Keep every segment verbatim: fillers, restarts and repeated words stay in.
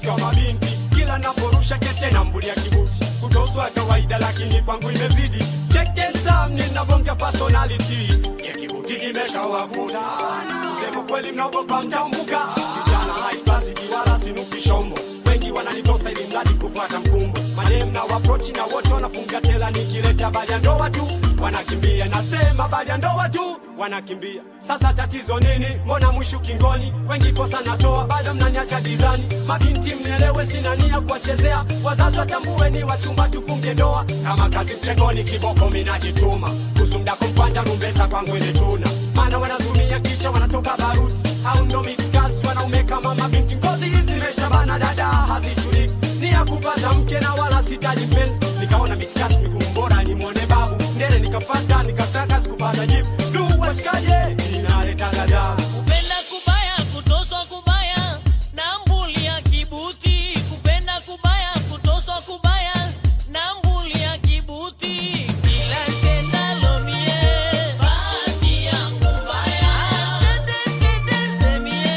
marafiki wa mabinti. Kila naporusha kete na mbulia kibuti. Kutoswa kawaida lakini kwangu imezidi. Check it out ninavonga personality. Ya kibuti kimeshawavuta. Kusema kweli mnaogopa mtambuka. Kijana haipasi kiwala sinuki shombo. Wengi wananitosa ili mradi kufuata mkumbo. Madem na approach na wote wanafunga tela nikileta bali ya ndoa tu wanakimbia. Nasema bali ya ndoa tu wanakimbia. Sasa tatizo nini? Mbona mwisho kingoni? Wengi posa natoa bado mnaniacha gizani. Mabinti mnielewe sina nia kuwachezea. Wazazi watambue ni wachumba tufunge ndoa. Kama kazi mchengoni kiboko mimi najituma. Kusumda kumpanja rumbesa kwangu ile tuna. Maana wanazumia kisha wanatoka baruti. Au ndo mixcast wanaume kama mabinti. Ngozi hizi meshabana dada hazituliki. Ni ya kupata mke na wala sitaji mpenzi. Nikaona mixcast migumu bora ni muone babu. Ndele nikafata nikasaka sikupata jibu. Du washikaje inaleta dada. Kupenda kubaya kutoswa kubaya na mbuli ya kibuti. Kupenda kubaya kutoswa kubaya na mbuli ya kibuti. Kila tendalo mie bahati yangu mbaya. Tende tende semie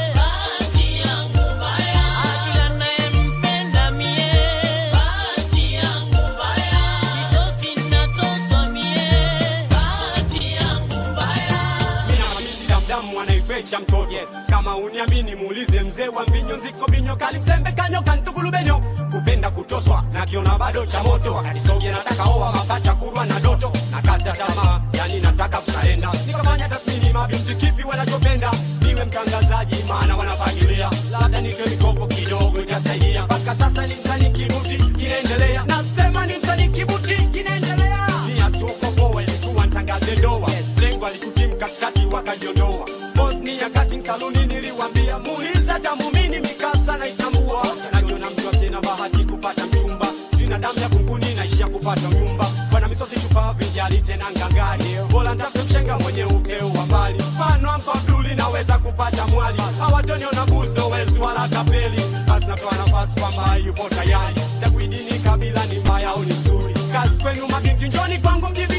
bahati yangu mbaya. Kila nayempenda mie bahati yangu mbaya. Kisosi natoswa mie bahati yangu mbaya. Mina mamisi damdamu wanaifecha mtoto. Yes. Kama uniamini muulize mzee wa mbinyo nziko binyo kali mzembe kanyo kantugulu benyo. Kupenda kutoswa na kiona bado cha moto. Wakati soge nataka owa mapacha kurwa na doto. Nakata tamaa yani nataka kusaenda. Nikafanya tasmini mabinti kipi wanachopenda. Niwe mtangazaji maana wanafagilia. Labda nitoe mikopo kidogo itasaidia. Mpaka sasa ni msanii kibuti kinaendelea. Nasema ni msanii kibuti kinaendelea. Ni asiokopoa ilikuwa ntangaze ndoa. Yes. Lengo alikutimka kati wakajiondoa. Boss ni ya cutting saluni niliwambia. Muuliza damu mini mikasa na itambua. Najiona mtu asina bahati kupata mchumba. Sina damu ya kunguni naishia kupata nyumba. Bwana misosi chupa vinjali tena ngangari. Bola ntafute mshenga mwenye upeo wa mbali. Mfano ampa bluli naweza kupata mwali. Hawatoniona buzdo wezi wala tapeli. Basi napewa nafasi kwamba yupo tayari. Chaguidini kabila ni mbaya au ni mzuri. Kazi kwenu mabinti njoni kwangu mjivi.